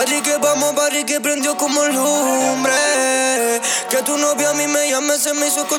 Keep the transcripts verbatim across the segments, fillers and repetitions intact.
Party que vamos, party que prendió como lumbre. Que tu novio a mí me llame se me hizo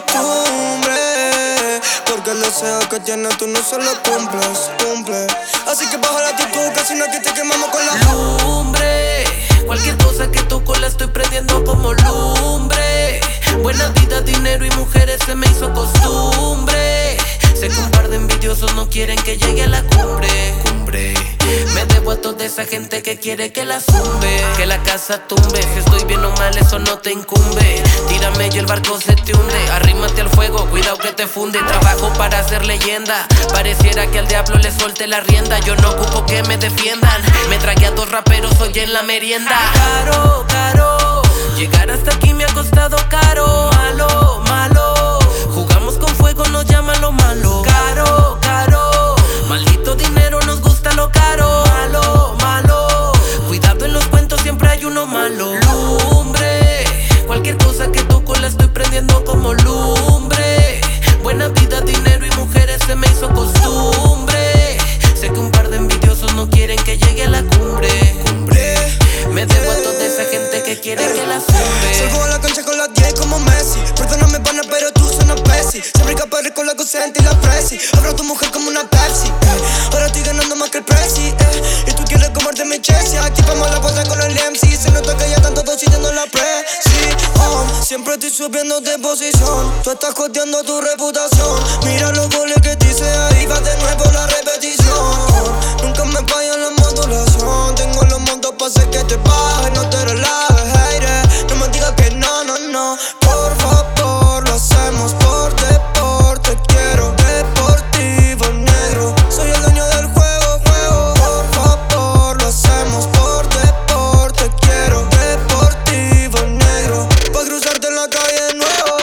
costumbre. Porque el deseo que tienes tú no se lo cumples, cumple. Así que baja la actitud, que si no aquí te quemamos con la lumbre. Cualquier cosa que toco la estoy prendiendo como lumbre. Buena vida, dinero y mujeres se me hizo costumbre. Sé que un par de envidiosos no quieren que llegue a la cumbre, cumbre. Me debo a toda esa gente que quiere que la zumbe, que la casa tumbe. Si estoy bien o mal eso no te incumbe. Tírame y el barco se te hunde. Arrímate al fuego, cuidado que te funde. Trabajo para hacer leyenda. Pareciera que al diablo le suelte la rienda. Yo no ocupo que me defiendan. Me tragué a dos raperos hoy en la merienda. Caro, caro, llegar hasta aquí me ha costado caro. Malo, malo, jugamos con fuego, nos llaman lo malo. Caro, caro, maldito dinero, nos gusta lo caro. Malo, malo, cuidado en los cuentos, siempre hay uno malo. Lumbre, cualquier cosa que toco la estoy prendiendo como lumbre. Buena vida, dinero y mujeres se me hizo costumbre. Sé que un par de envidiosos no quieren que llegue a la cumbre, cumbre. Me debo a toda esa gente que quiere que la sube. Salgo a la cancha con las diez como Messi. Perdóname, pana, pero tú suenas Pepsi. Siempre capaz con la consciente y la presi. Abro a tu mujer como una Pepsi, eh. Ahora estoy ganando más que el Prezi, eh. Y tú quieres comerte mi Chelsea. Aquí vamos a la cosa con el M C. Se nota que ya están todos sintiendo la presión. Siempre estoy subiendo de posición. Tú estás costeando tu reputación. Mira los goles que te hice ahí. Va de nuevo la repetición. Nunca me falla la modulación. Tengo los montos para hacer que te bajes. No te relajes, hater. No me digas que no, no, no. Por favor, lo hacemos por deporte. Quiero deportivo negro. Soy el dueño del juego, juego. Por favor, lo hacemos por deporte. Quiero deportivo negro. Pa' cruzarte en la calle de nuevo.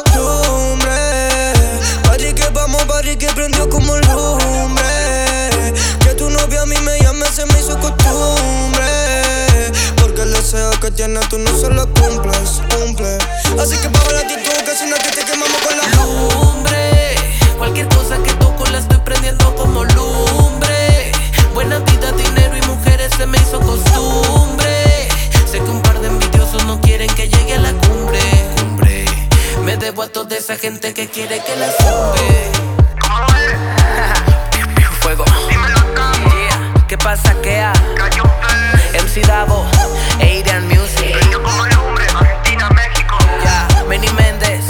Lumbre, party que vamos, party que prendió como lumbre. Que tu novia a mí me llame se me hizo costumbre. Porque el deseo que tienes tú no se lo cumples, cumple. Así que baja la actitud, que si no aquí te quemamos con la lumbre. Cualquier cosa que toco la estoy prendiendo como lumbre. Buena vida, dinero y mujeres se me hizo costumbre. Sé que un par de envidiosos no quieren que llegue a la cumbre, cumbre. Me debo a toda esa gente que quiere que la sube. ¿Cómo es? Fuego. Dímelo, capo. Yeah. ¿Qué pasa? ¿Qué ha? Cayó Fede. M C Davo, Adrian Music. Prendió como lumbre. Argentina, México. Ya, Benny Méndez.